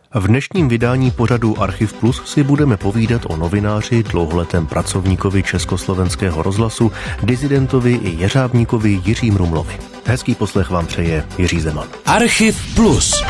V dnešním vydání pořadu Archiv Plus si budeme povídat o novináři, dlouholetém pracovníkovi Československého rozhlasu, disidentovi i jeřábníkovi Jiřím Rumlovi. Hezký poslech vám přeje Jiří Zeman. Archiv Plus.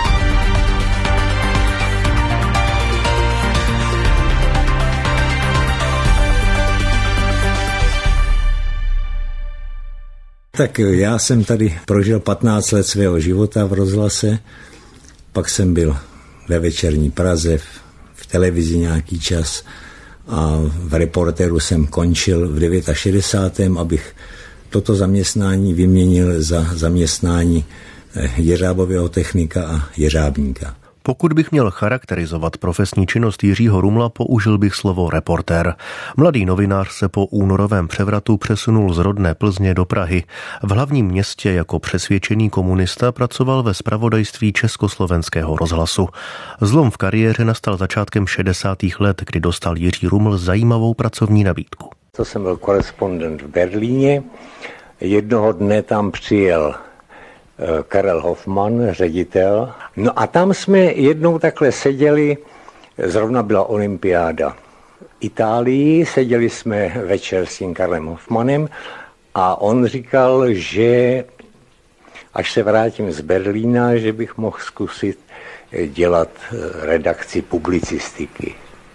Tak já jsem tady prožil 15 let svého života v rozhlase, pak jsem byl ve Večerní Praze, v televizi nějaký čas a v Reportéru jsem končil v 69. abych toto zaměstnání vyměnil za zaměstnání jeřábového technika a jeřábníka. Pokud bych měl charakterizovat profesní činnost Jiřího Rumla, použil bych slovo reportér. Mladý novinář se po únorovém převratu přesunul z rodné Plzně do Prahy. V hlavním městě jako přesvědčený komunista pracoval ve zpravodajství Československého rozhlasu. Zlom v kariéře nastal začátkem 60. let, kdy dostal Jiří Ruml zajímavou pracovní nabídku. To jsem byl korespondent v Berlíně. Jednoho dne tam přijel Karel Hoffmann, ředitel. No a tam jsme jednou takhle seděli, zrovna byla olympiáda v Itálii, seděli jsme večer s tím Karlem Hoffmannem a on říkal, že až se vrátím z Berlína, že bych mohl zkusit dělat redakci publicistiky.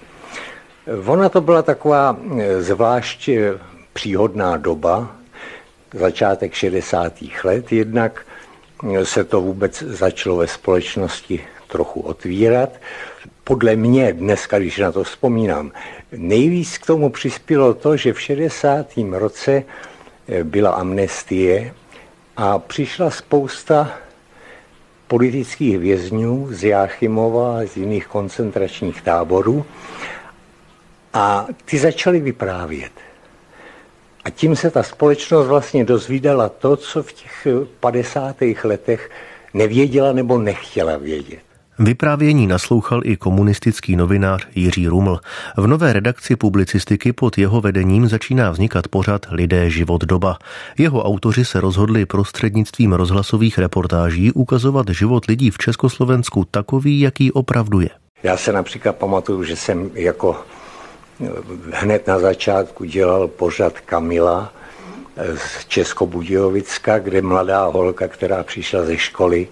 Ona to byla taková zvlášť příhodná doba, začátek 60. let, jednak se to vůbec začalo ve společnosti trochu otvírat. Podle mě dneska, když na to vzpomínám, nejvíc k tomu přispělo to, že v 60. roce byla amnestie a přišla spousta politických vězňů z Jáchymova a z jiných koncentračních táborů a ty začaly vyprávět. A tím se ta společnost vlastně dozvídala to, co v těch 50. letech nevěděla nebo nechtěla vědět. Vyprávění naslouchal i komunistický novinář Jiří Ruml. V nové redakci publicistiky pod jeho vedením začíná vznikat pořad Lidé, život, doba. Jeho autoři se rozhodli prostřednictvím rozhlasových reportáží ukazovat život lidí v Československu takový, jaký opravdu je. Já se například pamatuju, že jsem jako hned na začátku dělal pořad Kamila z Českobudějovicka, kde mladá holka, která přišla ze školy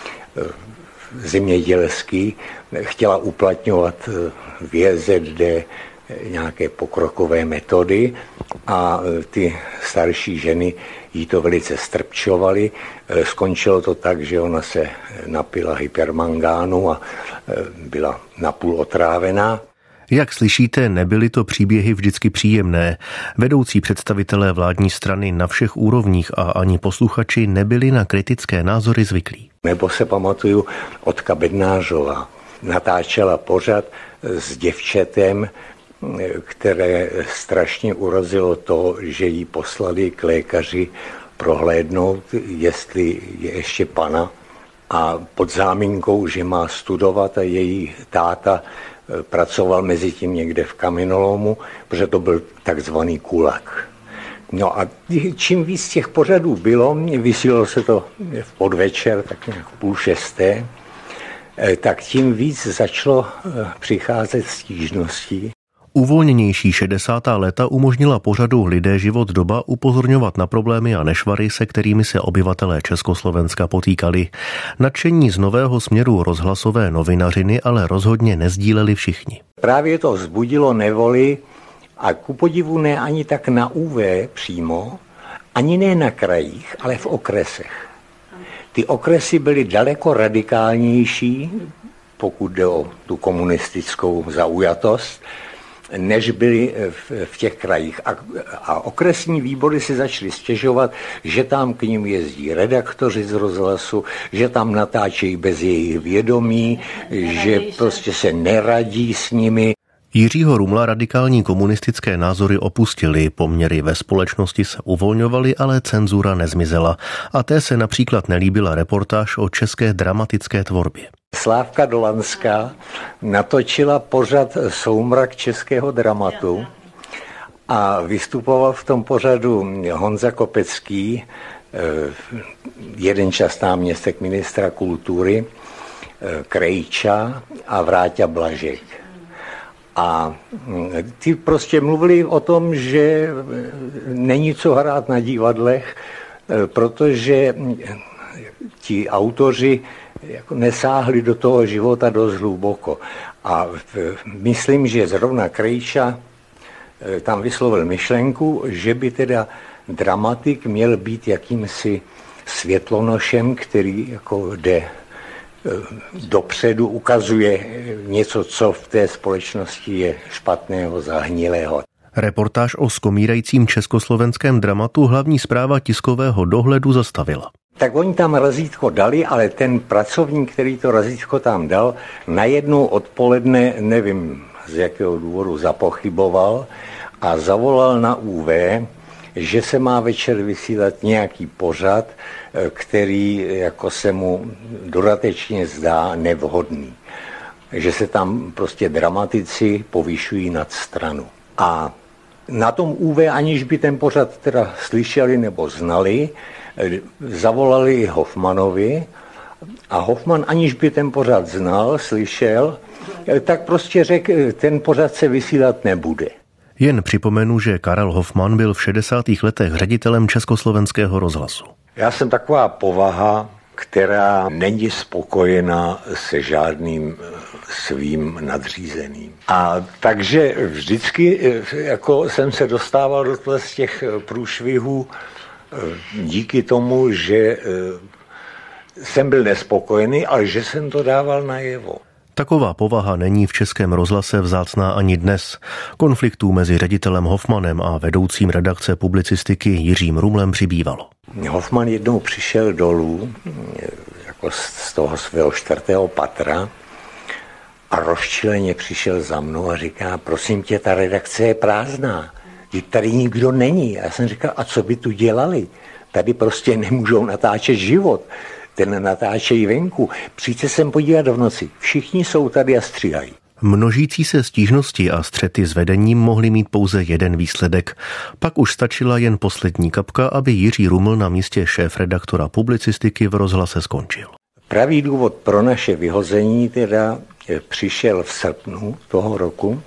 zemědělský, chtěla uplatňovat v JZD nějaké pokrokové metody a ty starší ženy jí to velice strpčovaly. Skončilo to tak, že ona se napila hypermangánu a byla napůl otrávená. Jak slyšíte, nebyly to příběhy vždycky příjemné. Vedoucí představitelé vládní strany na všech úrovních a ani posluchači nebyli na kritické názory zvyklí. Nebo se pamatuju, Otka Bednářová natáčela pořad s děvčetem, které strašně urazilo to, že jí poslali k lékaři prohlédnout, jestli je ještě pana, a pod záminkou, že má studovat a její táta pracoval mezi tím někde v kamenolomu, protože to byl takzvaný kulak. No a čím víc těch pořadů bylo, vysílalo se to v podvečer, tak nějak 5:30, tak tím víc začalo přicházet stížností. Uvolněnější 60. léta umožnila pořadu Lidé, život, doba upozorňovat na problémy a nešvary, se kterými se obyvatelé Československa potýkali. Nadšení z nového směru rozhlasové novinařiny ale rozhodně nezdíleli všichni. Právě to vzbudilo nevoli a ku podivu ne ani tak na UV přímo, ani ne na krajích, ale v okresech. Ty okresy byly daleko radikálnější, pokud jde o tu komunistickou zaujatost, než byli v těch krajích. A okresní výbory si začaly stěžovat, že tam k nim jezdí redaktoři z rozhlasu, že tam natáčejí bez jejich vědomí, že prostě se neradí s nimi. Jiřího Rumla radikální komunistické názory opustily, poměry ve společnosti se uvolňovaly, ale cenzura nezmizela. A té se například nelíbila reportáž o české dramatické tvorbě. Slávka Dolanská natočila pořad Soumrak českého dramatu a vystupoval v tom pořadu Honza Kopecký, jeden čas náměstek ministra kultury, Krejča a Vráťa Blažek. A ty prostě mluvili o tom, že není co hrát na divadlech, protože ti autoři jako nesáhli do toho života dost hluboko. A myslím, že zrovna Krejča tam vyslovil myšlenku, že by teda dramatik měl být jakýmsi světlonošem, který jako jde dopředu, ukazuje něco, co v té společnosti je špatného, zahnilého. Reportáž o skomírajícím československém dramatu hlavní správa tiskového dohledu zastavila. Tak oni tam razítko dali, ale ten pracovník, který to razítko tam dal, najednou odpoledne, nevím z jakého důvodu, zapochyboval a zavolal na UV, že se má večer vysílat nějaký pořad, který jako se mu dodatečně zdá nevhodný. Že se tam prostě dramatici povyšují nad stranu. A na tom UV, aniž by ten pořad teda slyšeli nebo znali, zavolali Hoffmanovi a Hoffman, aniž by ten pořad znal, slyšel, tak prostě řekl, ten pořad se vysílat nebude. Jen připomenu, že Karel Hoffman byl v 60. letech ředitelem Československého rozhlasu. Já jsem taková povaha, která není spokojena se žádným svým nadřízeným. A takže vždycky jako jsem se dostával do těch průšvihů díky tomu, že jsem byl nespokojený, ale že jsem to dával najevo. Taková povaha není v Českém rozhlase vzácná ani dnes. Konfliktů mezi ředitelem Hoffmanem a vedoucím redakce publicistiky Jiřím Rumlem přibývalo. Hoffman jednou přišel dolů jako z toho svého 4. patra a rozčileně přišel za mnou a říká, prosím tě, ta redakce je prázdná, tady nikdo není. A já jsem říkal, a co by tu dělali? Tady prostě nemůžou natáčet život. Ten natáčejí venku. Přijďte sem podívat v noci. Všichni jsou tady a stříhají. Množící se stížnosti a střety s vedením mohly mít pouze jeden výsledek. Pak už stačila jen poslední kapka, aby Jiří Ruml na místě šéfredaktora publicistiky v rozhlase skončil. Pravý důvod pro naše vyhození teda přišel v srpnu toho roku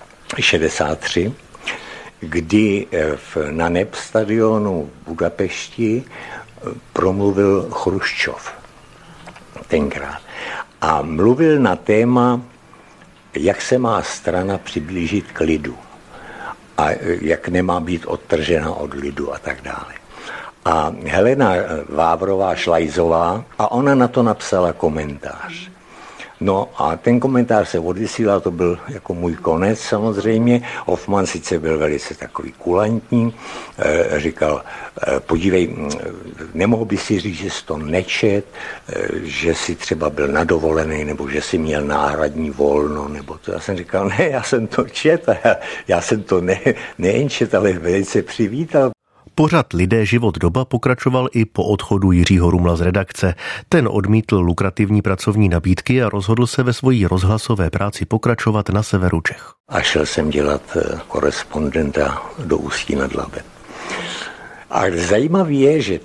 63, kdy na NEP stadionu v Budapešti promluvil Chruščov tenkrát. A mluvil na téma, jak se má strana přiblížit k lidu a jak nemá být odtržena od lidu a tak dále. A Helena Vávrová Šlajzová, a ona na to napsala komentář. No a ten komentář se odvysílal, to byl jako můj konec samozřejmě. Hoffman sice byl velice takový kulantní, říkal, podívej, nemohl by si říct, že jsi to nečet, že jsi třeba byl nadovolený, nebo že jsi měl náhradní volno, nebo to. Já jsem říkal, ne, já jsem to čet, já jsem to nejen čet, ale velice přivítal. Pořad Lidé, život, doba pokračoval i po odchodu Jiřího Rumla z redakce. Ten odmítl lukrativní pracovní nabídky a rozhodl se ve svojí rozhlasové práci pokračovat na severu Čech. A šel jsem dělat korespondenta do Ústí nad Labem. A zajímavé je, že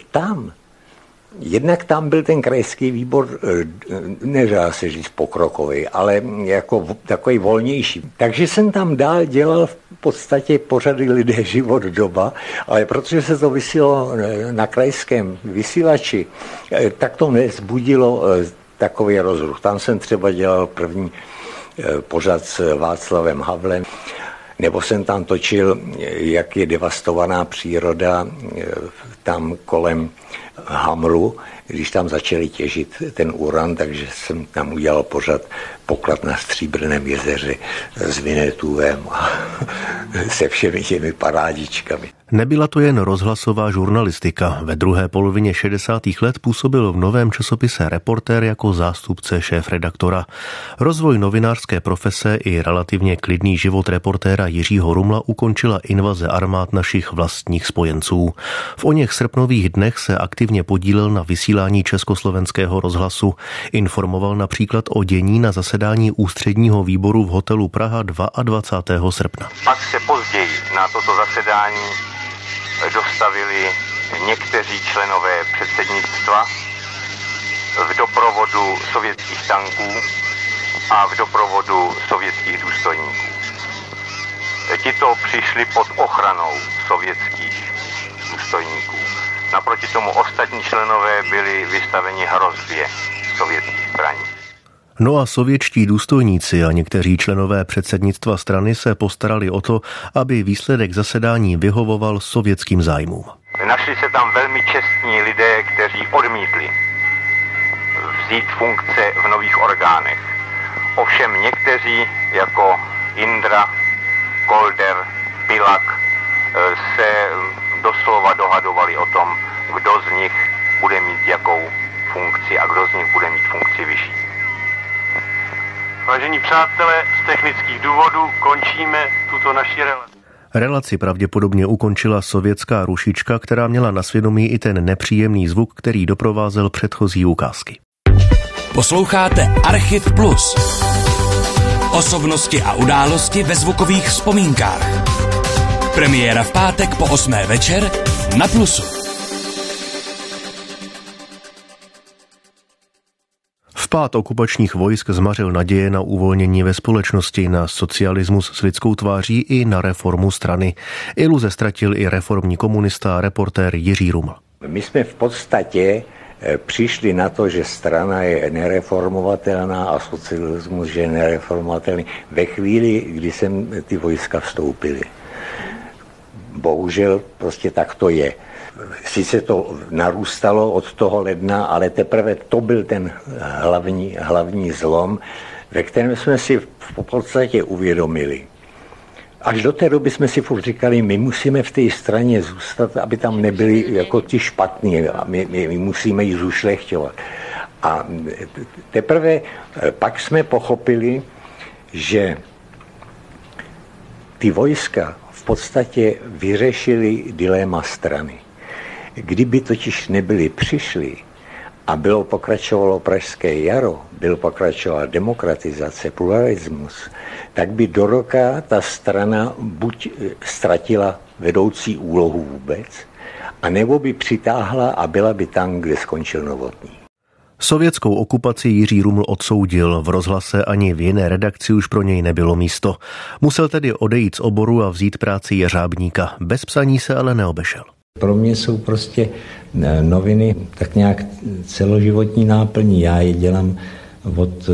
jednak tam byl ten krajský výbor, nedá se říct pokrokový, ale jako takový volnější. Takže jsem tam dál dělal v podstatě pořady Lidé, život, doba, ale protože se to vysílalo na krajském vysílači, tak to nezbudilo takový rozruch. Tam jsem třeba dělal první pořad s Václavem Havlem, nebo jsem tam točil, jak je devastovaná příroda tam kolem Hamru, když tam začali těžit ten uran, takže jsem tam udělal pořad Poklad na Stříbrném jezeře s Vinetuem a se všemi těmi parádičkami. Nebyla to jen rozhlasová žurnalistika. Ve druhé polovině 60. let působil v novém časopise Reportér jako zástupce šéfredaktora. Rozvoj novinářské profese i relativně klidný život reportéra Jiřího Rumla ukončila invaze armád našich vlastních spojenců. V oněch srpnových dnech se aktivně podílel na vysílání Československého rozhlasu. Informoval například o dění na zasedání ústředního výboru v hotelu Praha 22. srpna. Pak se později na toto zasedání dostavili někteří členové předsednictva v doprovodu sovětských tanků a v doprovodu sovětských důstojníků. Tito přišli pod ochranou sovětských důstojníků. Naproti tomu ostatní členové byli vystaveni hrozbě sovětských zbraní. No a sovětští důstojníci a někteří členové předsednictva strany se postarali o to, aby výsledek zasedání vyhovoval sovětským zájmům. Našli se tam velmi čestní lidé, kteří odmítli vzít funkce v nových orgánech. Ovšem někteří, jako Indra, Kolder, Pilak, se doslova dohadovali o tom, kdo z nich bude mít jakou funkci a kdo z nich bude mít funkci vyšší. Vážení přátelé, z technických důvodů končíme tuto naši relaci. Relaci pravděpodobně ukončila sovětská rušička, která měla na svědomí i ten nepříjemný zvuk, který doprovázel předchozí ukázky. Posloucháte Archiv Plus. Osobnosti a události ve zvukových vzpomínkách. Premiéra v pátek po 8. večer na Plusu. Vpád okupačních vojsk zmařil naděje na uvolnění ve společnosti, na socialismus s lidskou tváří i na reformu strany. Iluze ztratil i reformní komunista a reportér Jiří Ruml. My jsme v podstatě přišli na to, že strana je nereformovatelná a socialismus je nereformovatelný ve chvíli, kdy sem ty vojska vstoupily. Bohužel prostě tak to je. Sice to narůstalo od toho ledna, ale teprve to byl ten hlavní zlom, ve kterém jsme si v podstatě uvědomili. Až do té doby jsme si furt říkali, my musíme v té straně zůstat, aby tam nebyli jako ti špatní, a my musíme ji zušlechťovat. A teprve pak jsme pochopili, že ty vojska v podstatě vyřešili dilema strany. Kdyby totiž nebyli přišli a pokračovalo Pražské jaro, byl pokračovala demokratizace, pluralismus, tak by do roka ta strana buď ztratila vedoucí úlohu vůbec, anebo by přitáhla a byla by tam, kde skončil Novotný. Sovětskou okupaci Jiří Ruml odsoudil, v rozhlase ani v jiné redakci už pro něj nebylo místo. Musel tedy odejít z oboru a vzít práci jeřábníka. Bez psaní se ale neobešel. Pro mě jsou prostě noviny tak nějak celoživotní náplní. Já je dělám od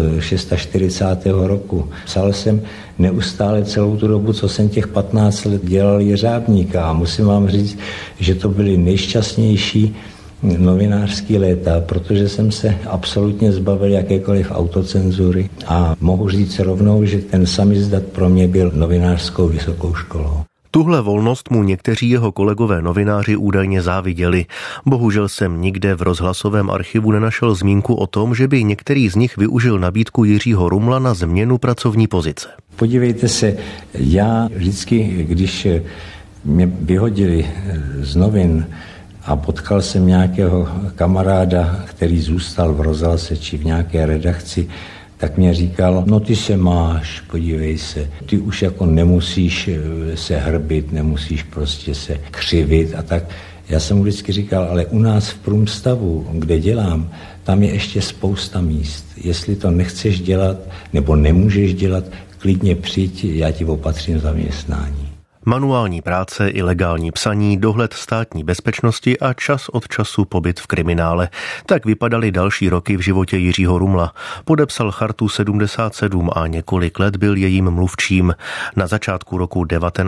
46. roku. Psal jsem neustále celou tu dobu, co jsem těch 15 let dělal jeřábníka. A musím vám říct, že to byly nejšťastnější novinářský léta, protože jsem se absolutně zbavil jakékoliv autocenzury a mohu říct rovnou, že ten samizdat pro mě byl novinářskou vysokou školou. Tuhle volnost mu někteří jeho kolegové novináři údajně záviděli. Bohužel jsem nikde v rozhlasovém archivu nenašel zmínku o tom, že by některý z nich využil nabídku Jiřího Rumla na změnu pracovní pozice. Podívejte se, já vždycky, když mě vyhodili z novin a potkal jsem nějakého kamaráda, který zůstal v rozhlase či v nějaké redakci, tak mě říkal, no ty se máš, podívej se, ty už jako nemusíš se hrbit, nemusíš prostě se křivit a tak. Já jsem mu vždycky říkal, ale u nás v Průmstavu, kde dělám, tam je ještě spousta míst. Jestli to nechceš dělat nebo nemůžeš dělat, klidně přijď, já ti opatřím zaměstnání. Manuální práce, ilegální psaní, dohled státní bezpečnosti a čas od času pobyt v kriminále. Tak vypadaly další roky v životě Jiřího Rumla. Podepsal Chartu 77 a několik let byl jejím mluvčím. Na začátku roku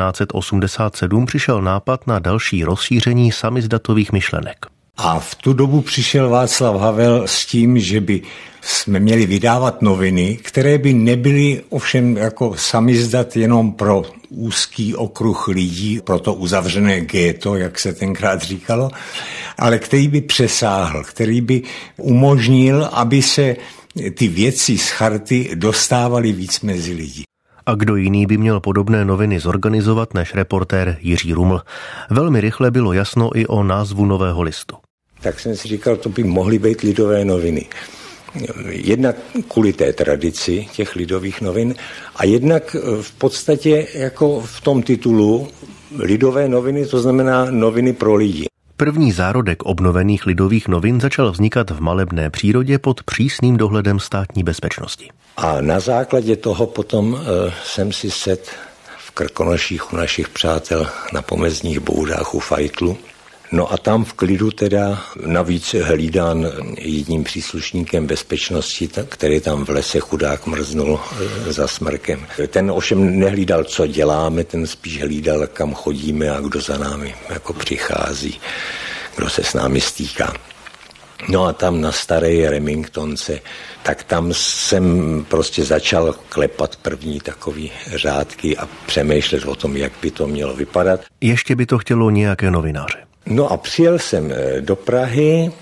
1987 přišel nápad na další rozšíření samizdatových myšlenek. A v tu dobu přišel Václav Havel s tím, že by jsme měli vydávat noviny, které by nebyly ovšem jako samizdat jenom pro úzký okruh lidí, pro to uzavřené ghetto, jak se tenkrát říkalo, ale který by přesáhl, který by umožnil, aby se ty věci z charty dostávaly víc mezi lidi. A kdo jiný by měl podobné noviny zorganizovat než reportér Jiří Ruml? Velmi rychle bylo jasno i o názvu nového listu. Tak jsem si říkal, to by mohly být Lidové noviny. Jednak kvůli té tradici těch Lidových novin a jednak v podstatě jako v tom titulu Lidové noviny, to znamená noviny pro lidi. První zárodek obnovených Lidových novin začal vznikat v malebné přírodě pod přísným dohledem Státní bezpečnosti. A na základě toho potom jsem si set v Krkonoších u našich přátel na Pomezních Boudách u Fajtlu. No a tam v klidu teda navíc hlídán jedním příslušníkem bezpečnosti, který tam v lese chudák mrznul za smrkem. Ten ovšem nehlídal, co děláme, ten spíš hlídal, kam chodíme a kdo za námi jako přichází, kdo se s námi stýká. No a tam na staré Remingtonce, tak tam jsem prostě začal klepat první takový řádky a přemýšlet o tom, jak by to mělo vypadat. Ještě by to chtělo nějaké novináře. No a přijel jsem do Prahy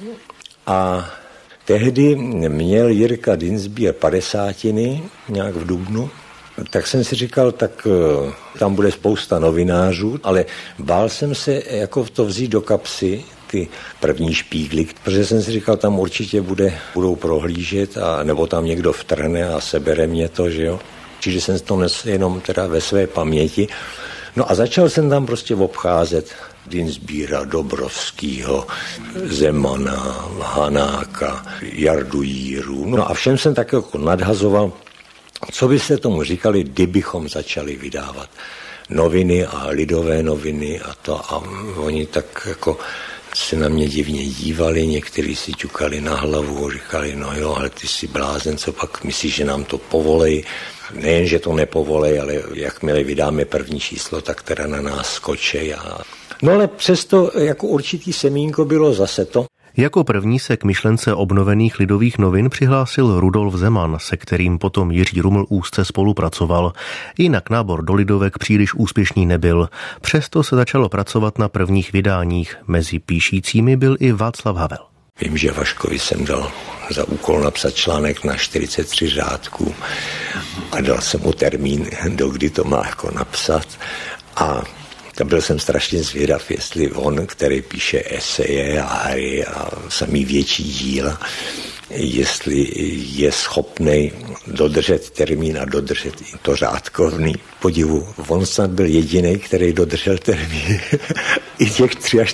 a tehdy měl Jirka Dinsbier 50, nějak v dubnu. Tak jsem si říkal, tak tam bude spousta novinářů, ale bál jsem se jako to vzít do kapsy, ty první špígly, protože jsem si říkal, tam určitě budou prohlížet, a nebo tam někdo vtrhne a sebere mě to, že jo. Čiže jsem to nesl jenom teda ve své paměti. No a začal jsem tam prostě obcházet Dinsbiera, Dobrovskýho, Zemana, Hanáka, Jardu Jíru. No a všem jsem tak jako nadhazoval, co by se tomu říkali, kdybychom začali vydávat noviny a Lidové noviny a to. A oni tak jako se na mě divně dívali, někteří si ťukali na hlavu a říkali, no jo, ale ty jsi blázen, co pak myslíš, že nám to povolej. Nejen, že to nepovolej, ale jakmile vydáme první číslo, tak teda na nás skočej. No ale přesto jako určitý semínko bylo zase to. Jako první se k myšlence obnovených Lidových novin přihlásil Rudolf Zeman, se kterým potom Jiří Ruml úzce spolupracoval. Jinak nábor do Lidovek příliš úspěšný nebyl. Přesto se začalo pracovat na prvních vydáních. Mezi píšícími byl i Václav Havel. Vím, že Vaškovi jsem dal za úkol napsat článek na 43 řádků a dal jsem mu termín, do kdy to má jako napsat. A byl jsem strašně zvědav, jestli on, který píše eseje a hry a samý větší díla, jestli je schopnej dodržet termín a dodržet i to řádkovný. Podivu, on snad byl jediný, který dodržel termín i těch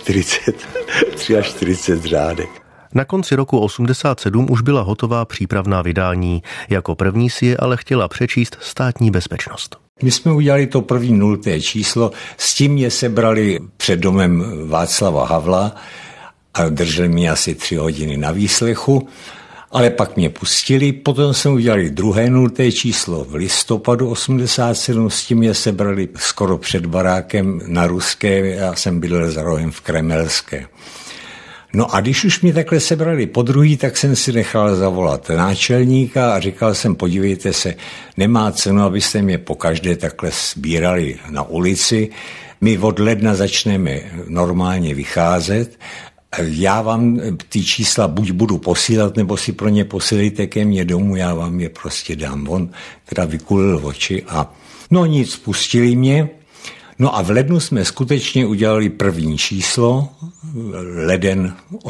43 řádek. Na konci roku 1987 už byla hotová přípravná vydání. Jako první si je ale chtěla přečíst Státní bezpečnost. My jsme udělali to první 0. číslo, s tím je sebrali před domem Václava Havla a drželi mě asi 3 hodiny na výslechu, ale pak mě pustili. Potom jsme udělali druhé 0. číslo v listopadu 1987, s tím je sebrali skoro před barákem na Ruské, já jsem bydlel za rohem v Kremelské. No a když už mě takhle sebrali podruhý, tak jsem si nechal zavolat náčelníka a říkal jsem, podívejte se, nemá cenu, abyste mě pokaždé takhle sbírali na ulici. My od ledna začneme normálně vycházet. Já vám ty čísla buď budu posílat, nebo si pro ně posílejte ke mně domů, já vám je prostě dám. On teda vykulil oči a no nic, pustili mě. No a v lednu jsme skutečně udělali první číslo, leden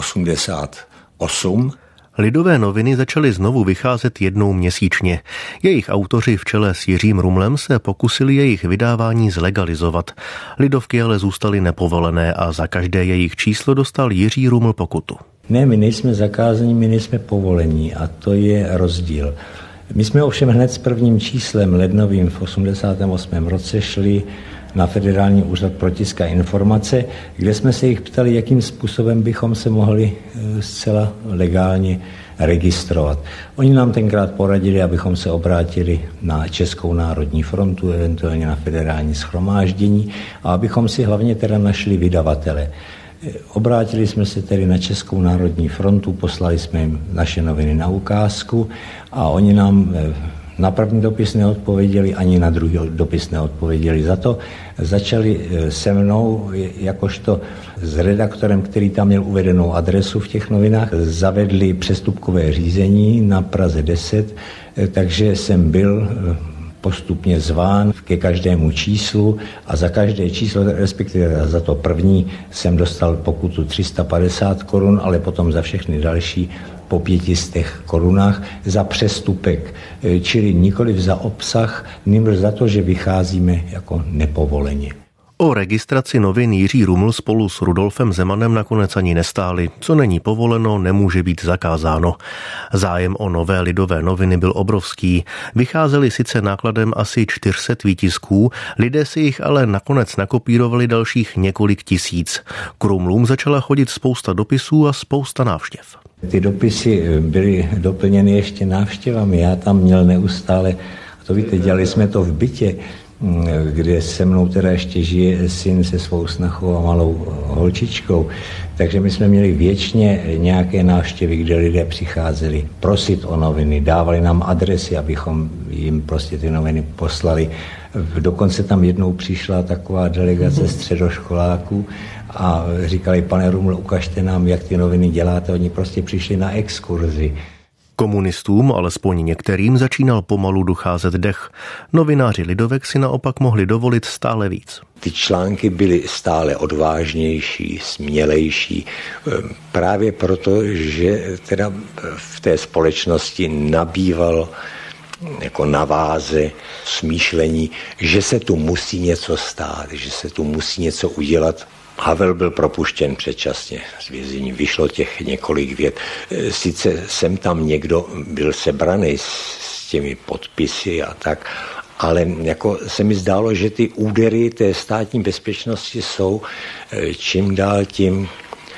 1988. Lidové noviny začaly znovu vycházet jednou měsíčně. Jejich autoři v čele s Jiřím Rumlem se pokusili jejich vydávání zlegalizovat. Lidovky ale zůstaly nepovolené a za každé jejich číslo dostal Jiří Ruml pokutu. Ne, my nejsme zakázaní, my nejsme povolení a to je rozdíl. My jsme ovšem hned s prvním číslem lednovým v 88. roce šli na Federální úřad pro tisk a informace, kde jsme se jich ptali, jakým způsobem bychom se mohli zcela legálně registrovat. Oni nám tenkrát poradili, abychom se obrátili na Českou národní frontu, eventuálně na Federální shromáždění a abychom si hlavně teda našli vydavatele. Obrátili jsme se tedy na Českou národní frontu, poslali jsme jim naše noviny na ukázku a oni nám na první dopis neodpověděli, ani na druhý dopis neodpověděli. Za to začali se mnou, jakožto s redaktorem, který tam měl uvedenou adresu v těch novinách, zavedli přestupkové řízení na Praze 10, takže jsem byl postupně zván ke každému číslu a za každé číslo, respektive za to první, jsem dostal pokutu 350 korun, ale potom za všechny další po 500 korunách za přestupek, čili nikoliv za obsah, nýbrž za to, že vycházíme jako nepovoleně. O registraci novin Jiří Ruml spolu s Rudolfem Zemanem nakonec ani nestáli. Co není povoleno, nemůže být zakázáno. Zájem o nové Lidové noviny byl obrovský. Vycházely sice nákladem asi 400 výtisků, lidé si jich ale nakonec nakopírovali dalších několik tisíc. K Rumlům začala chodit spousta dopisů a spousta návštěv. Ty dopisy byly doplněny ještě návštěvami. Já tam měl neustále, a to víte, dělali jsme to v bytě, kde se mnou teda ještě žije syn se svou snachou a malou holčičkou. Takže my jsme měli věčně nějaké návštěvy, kde lidé přicházeli prosit o noviny, dávali nám adresy, abychom jim prostě ty noviny poslali. Dokonce tam jednou přišla taková delegace středoškoláků a říkali, pane Ruml, ukažte nám, jak ty noviny děláte. Oni prostě přišli na exkurzi. Komunistům, alespoň některým, začínal pomalu docházet dech. Novináři Lidovek si naopak mohli dovolit stále víc. Ty články byly stále odvážnější, smělejší, právě proto, že teda v té společnosti nabývalo jako na váze smýšlení, že se tu musí něco stát, že se tu musí něco udělat. Havel byl propuštěn předčasně z vězení, vyšlo těch několik vět. Sice sem tam někdo byl sebraný s těmi podpisy a tak, ale jako se mi zdálo, že ty údery té státní bezpečnosti jsou čím dál tím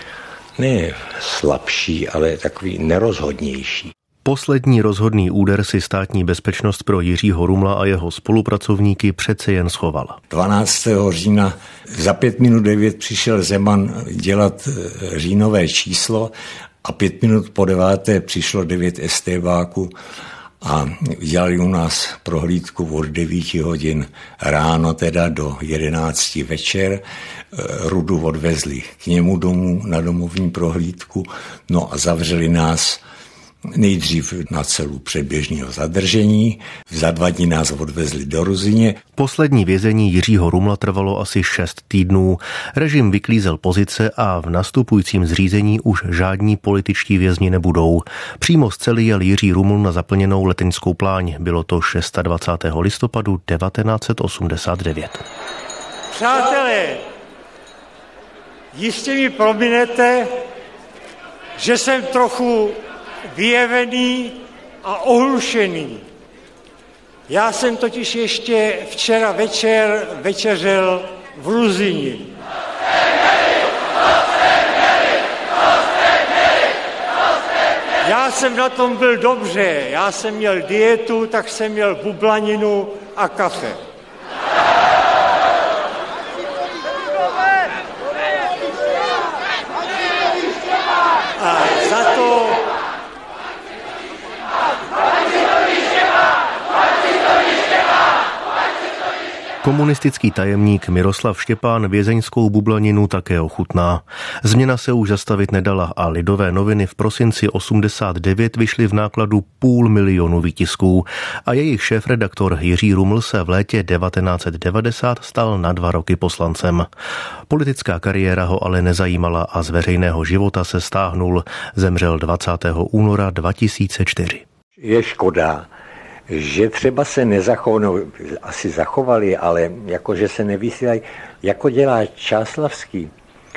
ne slabší, ale takový nerozhodnější. Poslední rozhodný úder si státní bezpečnost pro Jiřího Rumla a jeho spolupracovníky přece jen schovala. 12. října za 8:05 přišel Zeman dělat říjnové číslo a 8:05 po 9. přišlo 9 STBáků a dělali u nás prohlídku od 9 hodin ráno teda do 11 večer. Rudu odvezli k němu domů na domovní prohlídku, no a zavřeli nás nejdřív na celu předběžného zadržení, za 2 dny nás odvezli do Ruzyně. Poslední vězení Jiřího Rumla trvalo asi 6 týdnů. Režim vyklízel pozice a v nastupujícím zřízení už žádní političtí vězni nebudou. Přímo z cely jel Jiří Ruml na zaplněnou Letenskou pláň. Bylo to 26. listopadu 1989. Přátelé, jistě mi prominete, že jsem trochu vyjevený a ohlušený. Já jsem totiž ještě včera večer večeřel v Ruzyni. Já jsem na tom byl dobře. Já jsem měl dietu, tak jsem měl bublaninu a kafe. A za to komunistický tajemník Miroslav Štěpán vězeňskou bublaninu také ochutná. Změna se už zastavit nedala a Lidové noviny v prosinci 89 vyšly v nákladu 500 000 výtisků a jejich šéfredaktor Jiří Ruml se v létě 1990 stal na 2 roky poslancem. Politická kariéra ho ale nezajímala a z veřejného života se stáhnul. Zemřel 20. února 2004. Je škoda, že třeba se nezachovali, asi zachovali, ale jakože se nevysílají, jako dělá Čáslavský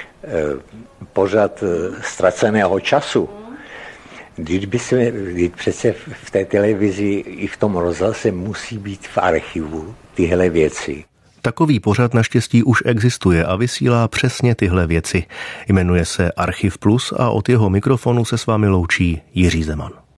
pořad ztraceného času. Vždyť přece v té televizi i v tom rozhlase musí být v archivu tyhle věci. Takový pořad naštěstí už existuje a vysílá přesně tyhle věci. Jmenuje se Archiv Plus a od jeho mikrofonu se s vámi loučí Jiří Zeman.